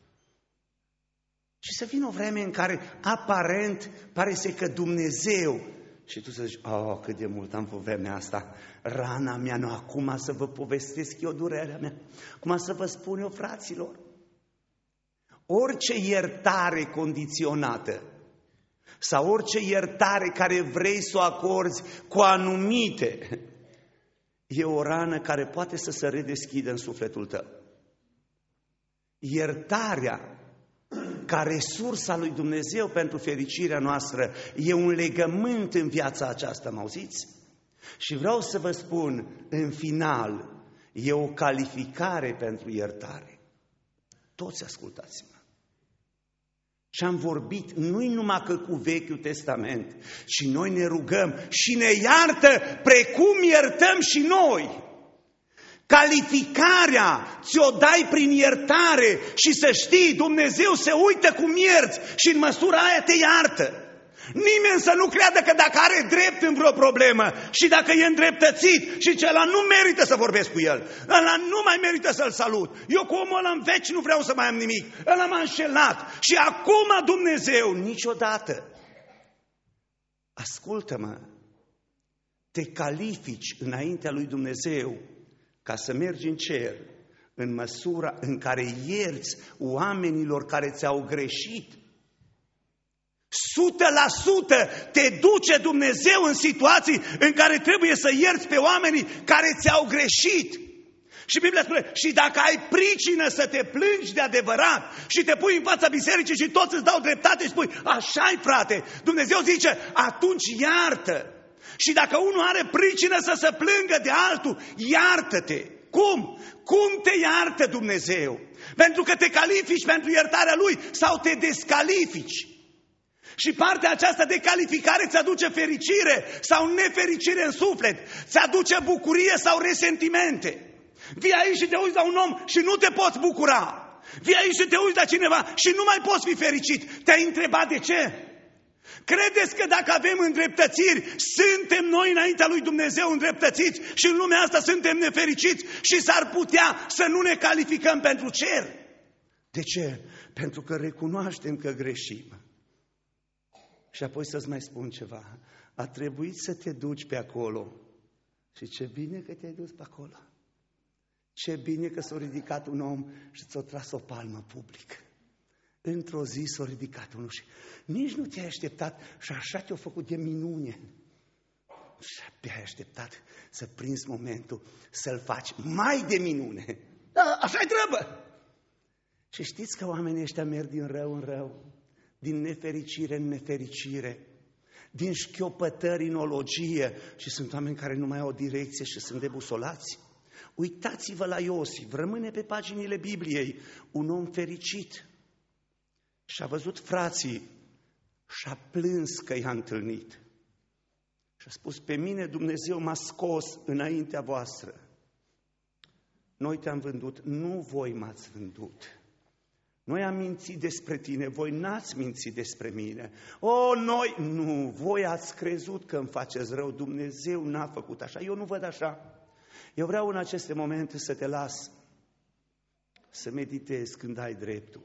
Și să vină o vreme în care aparent pare să că Dumnezeu. Și tu să zici, cât de mult am pe vremea asta. Rana mea, nu acum să vă povestesc eu durerea mea. Acum să vă spun eu, fraților. Orice iertare condiționată sau orice iertare care vrei să o acorzi cu anumite, e o rană care poate să se redeschidă în sufletul tău. Iertarea, ca resursa lui Dumnezeu pentru fericirea noastră, e un legământ în viața aceasta, mă auziți? Și vreau să vă spun, în final, e o calificare pentru iertare. Toți ascultați-mă. Și am vorbit nu-i numai că cu Vechiul Testament, ci noi ne rugăm și ne iartă precum iertăm și noi. Calificarea ți-o dai prin iertare și să știi, Dumnezeu se uită cum ierți și în măsura aia te iartă. Nimeni să nu creadă că dacă are drept în vreo problemă și dacă e îndreptățit și celălalt nu merită să vorbesc cu el, ăla nu mai merită să-l salut. Eu cu omul ăla în veci nu vreau să mai am nimic. Ăla m-a înșelat și acum Dumnezeu, niciodată. Ascultă-mă, te califici înaintea lui Dumnezeu ca să mergi în cer în măsura în care ierți oamenilor care ți-au greșit. 100% te duce Dumnezeu în situații în care trebuie să ierți pe oamenii care ți-au greșit. Și Biblia spune, și dacă ai pricină să te plângi de adevărat și te pui în fața bisericii și toți îți dau dreptate și spui, așa-i frate, Dumnezeu zice, atunci iartă. Și dacă unul are pricină să se plângă de altul, iartă-te. Cum? Cum te iartă Dumnezeu? Pentru că te califici pentru iertarea Lui sau te descalifici? Și partea aceasta de calificare îți aduce fericire sau nefericire în suflet, îți aduce bucurie sau resentimente. Vii aici și te uiți la un om și nu te poți bucura. Vii aici și te uiți la cineva și nu mai poți fi fericit. Te-ai întrebat de ce? Credeți că dacă avem îndreptățiri, suntem noi înaintea lui Dumnezeu îndreptățiți și în lumea asta suntem nefericiți și s-ar putea să nu ne calificăm pentru cer? De ce? Pentru că recunoaștem că greșim. Și apoi să-ți mai spun ceva. A trebuit să te duci pe acolo. Și ce bine că te-ai dus pe acolo. Ce bine că s-a ridicat un om și ți-a tras o palmă public. Într-o zi s-a ridicat unul și nici nu te-ai așteptat și așa te-a făcut de minune. Și abia ai așteptat să prinzi momentul să-l faci mai de minune. Da, așa-i treabă. Și știți că oamenii ăștia merg din rău în rău, din nefericire în nefericire, din șchiopătări în ologie și sunt oameni care nu mai au o direcție și sunt debusolați. Uitați-vă la Iosif, rămâne pe paginile Bibliei, un om fericit. Și-a văzut frații și-a plâns că i-a întâlnit. Și-a spus, pe mine Dumnezeu m-a scos înaintea voastră. Noi te-am vândut, nu voi m-ați vândut. Noi am mințit despre tine, voi n-ați mințit despre mine. Nu, voi ați crezut că îmi faceți rău, Dumnezeu n-a făcut așa, eu nu văd așa. Eu vreau în aceste momente să te las să meditezi când ai dreptul.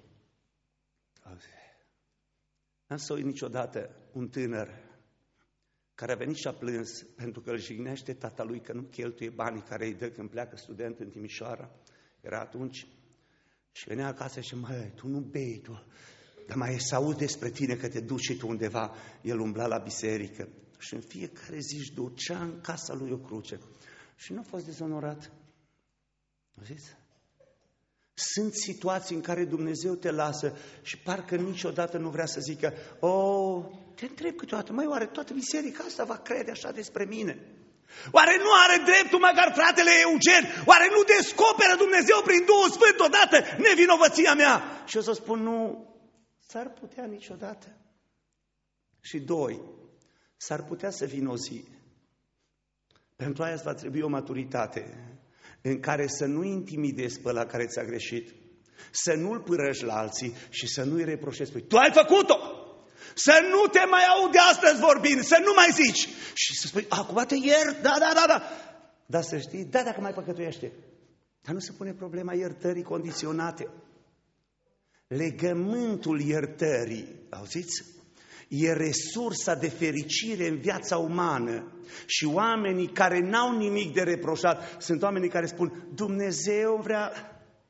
N-am să uit niciodată un tânăr care a venit și a plâns pentru că îl jignește tatălui că nu cheltuie banii care îi dă când pleacă student în Timișoara. Era atunci. Și venea acasă și măi, tu nu bei, tu, dar mai să auzi despre tine că te duci și tu undeva. El umbla la biserică și în fiecare zi își ducea în casa lui o cruce. Și nu a fost dezonorat. Auziți? Sunt situații în care Dumnezeu te lasă și parcă niciodată nu vrea să zică, te întreb câteodată, mai oare toată biserica asta va crede așa despre mine? Oare nu are dreptul măcar fratele Eugen? Oare nu descoperă Dumnezeu prin Duhul Sfânt odată nevinovăția mea? Și eu să spun, nu, s-ar putea niciodată. Și doi, s-ar putea să vină o zi. Pentru aia îți va trebui o maturitate în care să nu intimidezi pe ăla care ți-a greșit, să nu-l pârăși la alții și să nu-i reproșezi. Spui, tu ai făcut-o! Să nu te mai aude astăzi vorbind, să nu mai zici. Și să spui, acum te iert, da. Dar să știi, dacă mai păcătuiește. Dar nu se pune problema iertării condiționate. Legământul iertării, auziți? E resursa de fericire în viața umană. Și oamenii care n-au nimic de reproșat sunt oamenii care spun, Dumnezeu vrea...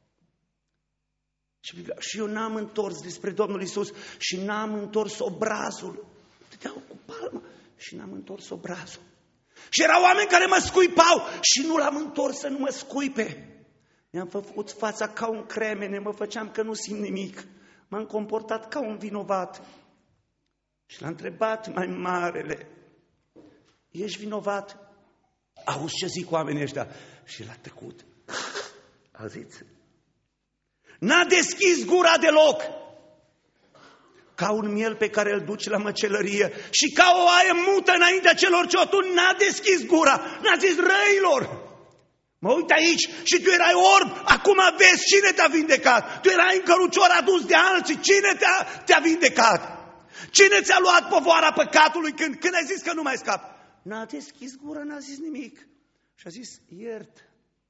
Și eu n-am întors despre Domnul Iisus și n-am întors obrazul. Dădeau cu palmă și n-am întors obrazul. Și erau oameni care mă scuipau și nu l-am întors să nu mă scuipe. Mi-am făcut fața ca un cremene, mă făceam că nu simt nimic. M-am comportat ca un vinovat. Și l-a întrebat mai marele, ești vinovat? Auzi ce zic oamenii ăștia? Și l-a tăcut. Auziți? N-a deschis gura deloc. Ca un miel pe care îl duci la măcelărie și ca o aie mută înaintea celor ce o tun, n-a deschis gura, n-a zis răilor. Mă uit aici și tu erai orb, acum vezi cine te-a vindecat. Tu erai în cărucior adus de alții, cine te-a vindecat? Cine ți-a luat povoara păcatului când ai zis că nu mai scapi? N-a deschis gura, n-a zis nimic. Și a zis, iert.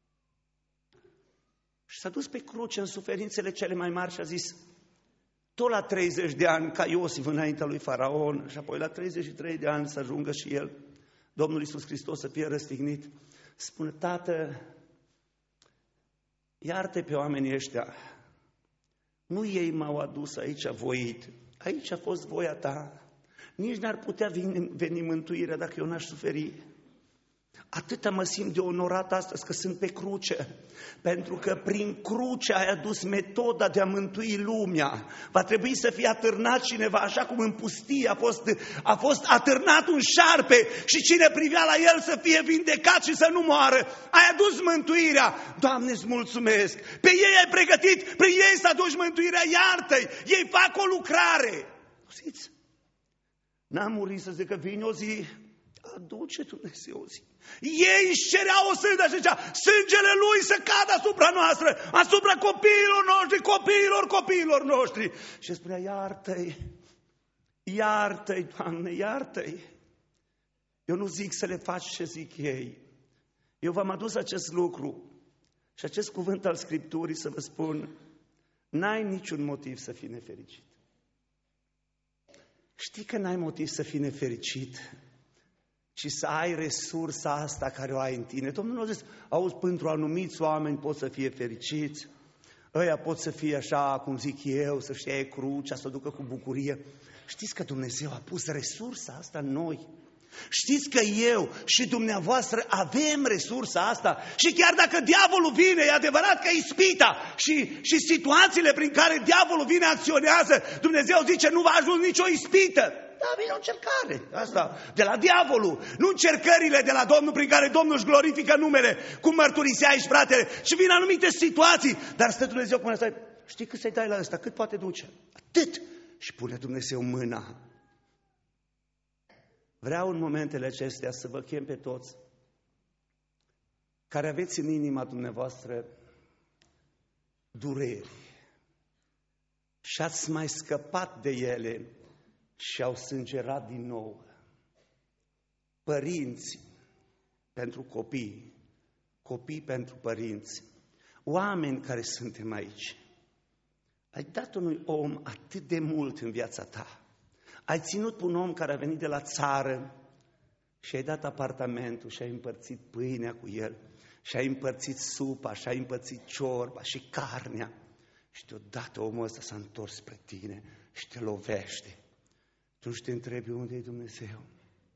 Și s-a dus pe cruce în suferințele cele mai mari și a zis, tot la 30 de ani, ca Iosif înaintea lui Faraon, și apoi la 33 de ani să ajungă și el, Domnul Iisus Hristos să fie răstignit, spune, Tată, iartă pe oamenii ăștia. Nu ei m-au adus aici voit, aici a fost voia ta. Nici n-ar putea veni mântuirea dacă eu n-aș suferi. Atâta mă simt de onorat astăzi că sunt pe cruce, pentru că prin cruce ai adus metoda de a mântui lumea. Va trebui să fie atârnat cineva, așa cum în pustie a fost atârnat un șarpe și cine privea la el să fie vindecat și să nu moară. Ai adus mântuirea. Doamne, îți mulțumesc. Pe ei ai pregătit, prin ei să aduci mântuirea, iartă-i. Ei fac o lucrare. Auziți? N-a murit să zică, vine o zi, aduce Dumnezeu o zi. Ei își cereau o sândă și zicea, sângele lui să cadă asupra noastră, asupra copiilor noștri. Și spunea, iartă-i, Doamne, iartă-i. Eu nu zic să le faci ce zic ei. Eu v-am adus acest lucru și acest cuvânt al Scripturii să vă spun, n-ai niciun motiv să fii nefericit. Știi că n-ai motiv să fii nefericit, ci să ai resursa asta care o ai în tine. Domnul a zis, auzi, pentru anumiți oameni pot să fie fericiți, ăia pot să fie așa, cum zic eu, să-și ia crucea, să o ducă cu bucurie. Știți că Dumnezeu a pus resursa asta în noi. Știți că eu și dumneavoastră avem resursa asta și chiar dacă diavolul vine, e adevărat că ispita și situațiile prin care diavolul vine acționează, Dumnezeu zice nu va ajunge nicio ispită. Da, vine o încercare, asta, de la diavolul, nu încercările de la Domnul prin care Domnul își glorifică numele, cum mărturisea aici fratele, și vin anumite situații, dar stă Dumnezeu până stai, știi cât să-i dai la ăsta, cât poate duce? Atât! Și pune Dumnezeu mâna. Vreau în momentele acestea să vă chem pe toți care aveți în inima dumneavoastră dureri și ați mai scăpat de ele și au sângerat din nou. Părinți pentru copii, copii pentru părinți, oameni care suntem aici. Ai dat unui om atât de mult în viața ta. Ai ținut pe un om care a venit de la țară și ai dat apartamentul și ai împărțit pâinea cu el și ai împărțit supa și ai împărțit ciorba și carnea și deodată omul ăsta s-a întors spre tine și te lovește. Tu te întrebi unde e Dumnezeu?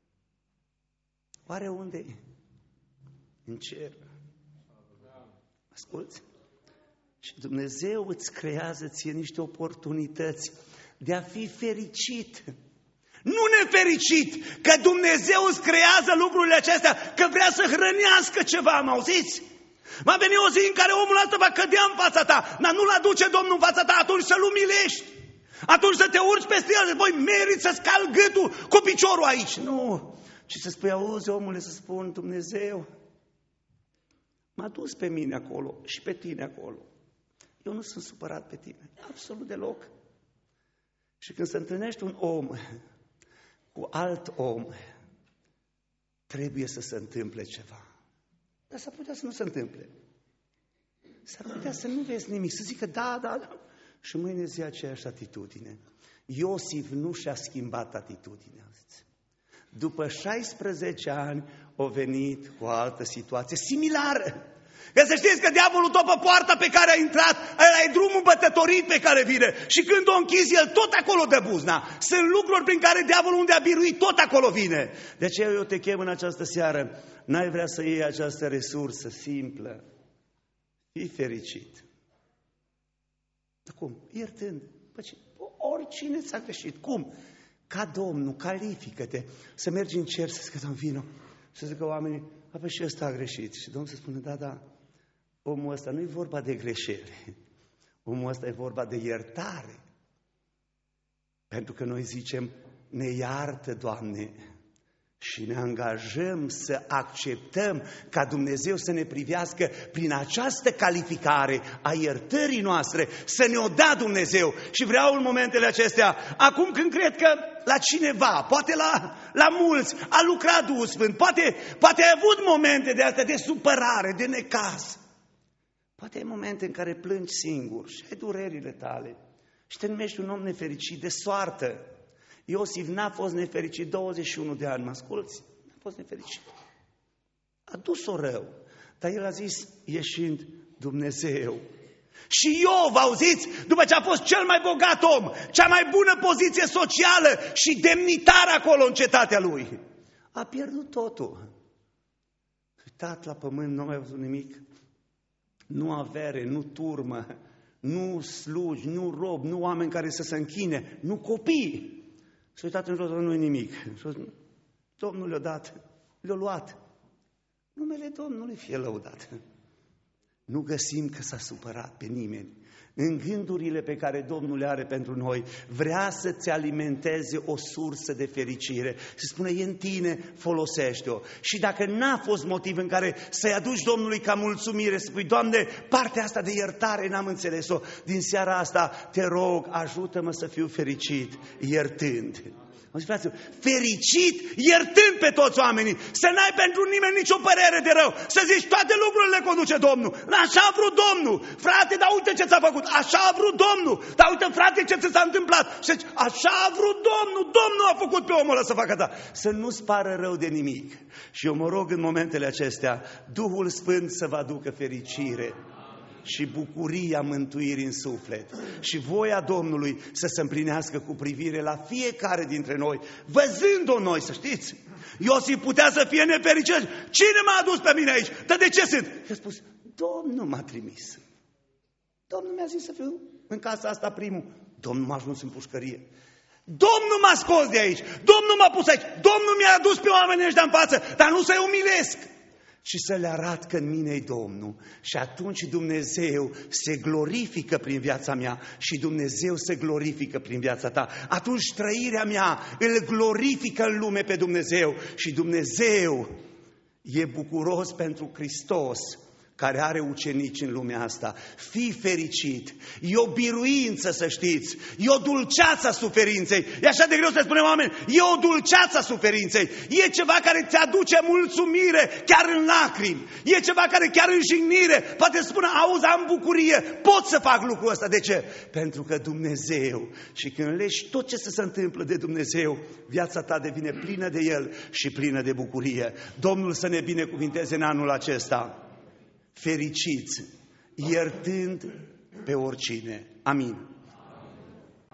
Oare unde e? În cer. Asculți? Și Dumnezeu îți creează ție niște oportunități de a fi fericit. Nu nefericit, că Dumnezeu îți creează lucrurile acestea, că vrea să hrănească ceva, mă auziți? Va veni o zi în care omul ăsta va cădea în fața ta, dar nu-l aduce Domnul în fața ta, atunci să-l umilești. Atunci să te urci peste el, voi meriți să scalzi gâtul cu piciorul aici. Nu, ci să spui, auzi omule, să spun, Dumnezeu m-a dus pe mine acolo și pe tine acolo. Eu nu sunt supărat pe tine, absolut deloc. Și când se întâlnește un om cu alt om, trebuie să se întâmple ceva. Dar s-ar putea să nu se întâmple. S-ar putea să nu vezi nimic, să zică da. Și mâine zi aceeași atitudine. Iosif nu și-a schimbat atitudinea. După 16 ani a venit cu o altă situație similară. Că să știți că diavolul tot pe poarta pe care a intrat, ăla e drumul bătătorit pe care vine. Și când o închizi, el tot acolo dă buzna. Sunt lucruri prin care diavolul unde a biruit, tot acolo vine. De aceea eu te chem în această seară. N-ai vrea să iei această resursă simplă. Fii fericit. Cum? Iertând. Oricine ți-a greșit. Cum? Ca Domnul, califică-te. Să mergi în cer, să zică, Domnul, vino. Să zică oamenii, apoi și ăsta a greșit. Și Domnul să spune, da, omul ăsta nu e vorba de greșeli. Omul ăsta e vorba de iertare. Pentru că noi zicem, ne iartă, Doamne, și ne angajăm să acceptăm ca Dumnezeu să ne privească prin această calificare a iertării noastre, să ne o dea Dumnezeu. Și vreau în momentele acestea, acum când cred că la cineva, poate la mulți, a lucrat Duhul Sfânt, poate ai avut momente de astea de supărare, de necaz. Poate ai momente în care plângi singur și ai durerile tale și te numești un om nefericit de soartă. Iosif n-a fost nefericit 21 de ani, mă asculți? N-a fost nefericit. A dus-o rău, dar el a zis, ieșind Dumnezeu. Și Iov, auziți, după ce a fost cel mai bogat om, cea mai bună poziție socială și demnitar acolo în cetatea lui, a pierdut totul. Uitat la pământ, nu a mai văzut nimic. Nu avere, nu turmă, nu slugi, nu rob, nu oameni care să se închine, nu copii. S-a uitat în jos, nu-i nimic. Domnul le-a dat, le-a luat. Numele Domnului fie lăudat. nu găsim că s-a supărat pe nimeni. În gândurile pe care Domnul le are pentru noi, vrea să-ți alimenteze o sursă de fericire. Se spune, e în tine, folosește-o. Și dacă n-a fost motiv în care să-i aduci Domnului ca mulțumire, să spui, Doamne, partea asta de iertare n-am înțeles-o, din seara asta te rog, ajută-mă să fiu fericit, iertând. Fericit, iertând pe toți oamenii, să n-ai pentru nimeni nicio părere de rău, să zici toate lucrurile le conduce Domnul, așa a vrut Domnul, frate, dar uite ce ți-a făcut, așa a vrut Domnul, dar uite frate ce ți s-a întâmplat, și zici, așa a vrut Domnul, Domnul a făcut pe omul ăla să facă ta, să nu-ți pară rău de nimic. Și eu mă rog în momentele acestea, Duhul Sfânt să vă aducă fericire și bucuria mântuirii în suflet și voia Domnului să se împlinească cu privire la fiecare dintre noi, văzând-o noi, să știți. Iosif putea să fie nefericit. Cine m-a adus pe mine aici? Dar de ce sunt? Și a spus, Domnul m-a trimis. Domnul mi-a zis să fiu în casa asta primul. Domnul m-a ajuns în pușcărie. Domnul m-a scos de aici. Domnul m-a pus aici. Domnul mi-a adus pe oamenii ăștia în față, dar nu să-i umilesc, și să le arăt că în mine e Domnul. Și atunci Dumnezeu se glorifică prin viața mea și Dumnezeu se glorifică prin viața ta. Atunci trăirea mea îl glorifică în lume pe Dumnezeu și Dumnezeu e bucuros pentru Hristos care are ucenici în lumea asta. Fii fericit, e o biruință, să știți, e o dulceață a suferinței. E așa de greu să spunem oameni, e o dulceață a suferinței, e ceva care ți aduce mulțumire chiar în lacrimi, e ceva care chiar în jignire poate spune, auzi, am bucurie, pot să fac lucrul ăsta. De ce? Pentru că Dumnezeu, și când legi tot ce se întâmplă de Dumnezeu, viața ta devine plină de El și plină de bucurie. Domnul să ne binecuvinteze în anul acesta. Fericiți, iertând pe oricine. Amin.